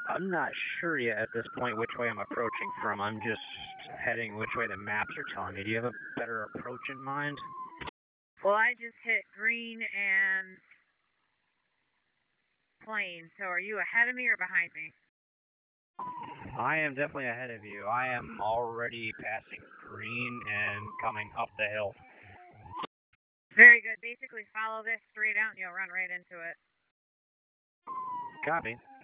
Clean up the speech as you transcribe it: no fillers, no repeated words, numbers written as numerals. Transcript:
I'm not sure yet at this point which way I'm approaching from. I'm just heading which way the maps are telling me. Do you have a better approach in mind? Well, I just hit green and plain, so are you ahead of me or behind me? I am definitely ahead of you. I am already passing green and coming up the hill. Very good. Basically, follow this straight out and you'll run right into it. Copy.